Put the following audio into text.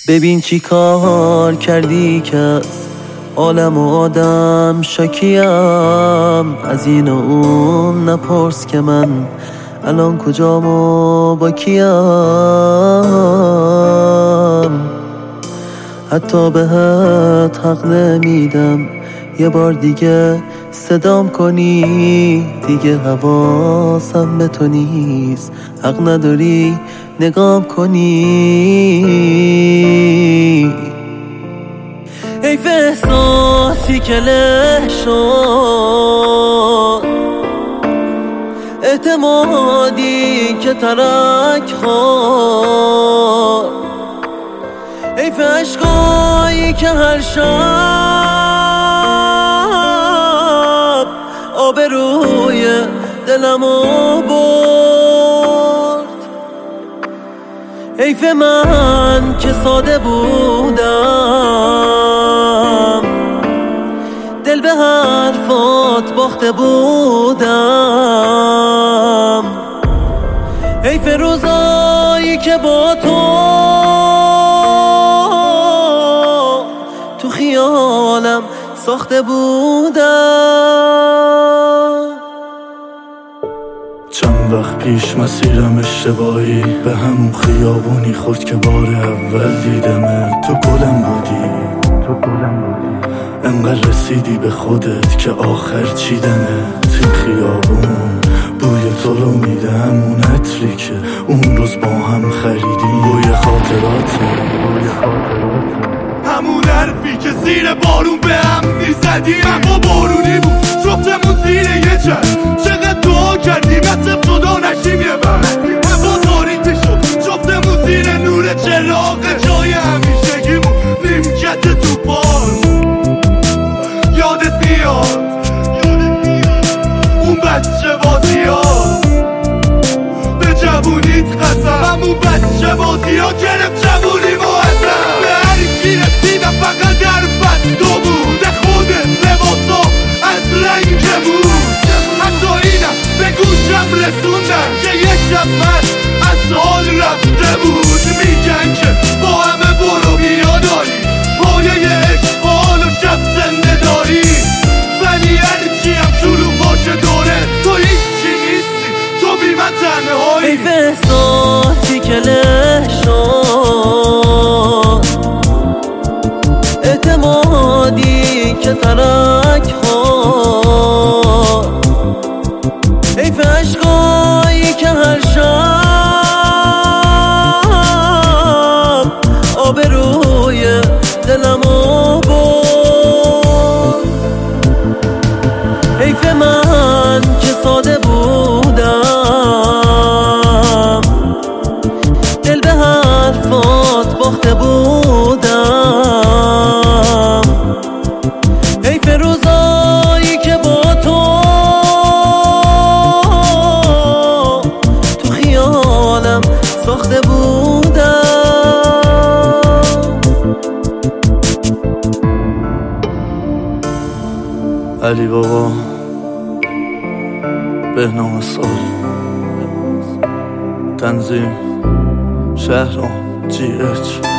ببین چی کار کردی که از عالم و آدم شکیم. از این و اون نپرس که من الان کجام و با کیم. حتی بهت حق نمیدم یه بار دیگه صدام کنی. دیگه حواسم به تو نیست، حق نداری نگام کنی. حیف احساسی که له شد، اعتمادی که ترک خورد. حیف عشقایی که هر شب آبروی دلمو برد. حیف من که ساده بودم، دل به حرفات باخته بودم. حیف روزایی که با تو خیالم ساخته بودم. چند وقت پیش مسیرم اشتباهی به همون خیابونی خورد که بار اول دیدمه. تو گلم بودی انقدر رسیدی به خودت که آخر چیدنه. این خیابون بوی تو رو میده، همون عطری که اون روز با هم خریدی. بوی خاطراته، همون حرفی که زیر بارون به هم میزدیم. اما بارونی بود جفتمون زیر یه چشم. چقدر دعا کردیم حتی خدا نشیم یه بر. هوا تاریک شد جفتمون زیر نور چراغ جای همیشگیمون نیمکت تو پارک. یادت میاد اون بچه بازی ها، به جوونیت قسم. همون بچه بازی ها گرفت جوونی معظم. به هر کی رسیدم فقط در بستو بود، خود لباسا از رنگ بود. حتی اینم به گوشم رسوندن که یک شب من از حال رفته بود. میگن که با همه برو بیا داری، پایه عشق حال و شب زنده داری. ولی هرچی هم شروع باشه دوره تو هیچی نیستی، تو بی من تنهایی. حیف احساسی که له شد، اعتمادی که ترک خورد. حیف عشقایی که هر شب آبروی دلمو برد. حیف من که ساده بودم، دل به حرفات باخته بودم. حیف روزایی که با تو خیالم ساخته بودم. علی بابا، بهنام سال، تنظیم شهرام GH.